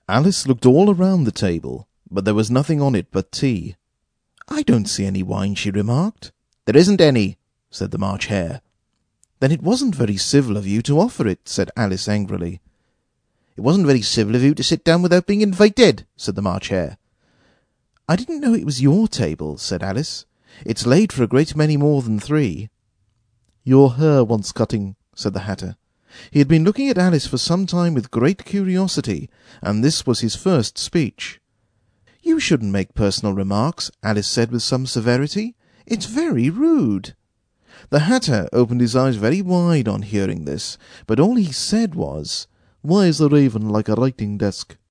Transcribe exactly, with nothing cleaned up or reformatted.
Alice looked all around the table, but there was nothing on it but tea. "I don't see any wine," she remarked. "There isn't any," said the March Hare. "Then it wasn't very civil of you to offer it," said Alice angrily. "It wasn't very civil of you to sit down without being invited," said the March Hare. "I didn't know it was your table," said Alice. "It's laid for a great many more than three." "Your hair wants cutting," said the Hatter. He had been looking at Alice for some time with great curiosity, and this was his first speech. "You shouldn't make personal remarks," Alice said with some severity. "It's very rude." The Hatter opened his eyes very wide on hearing this, but all he said was, "Why is a raven like a writing desk?"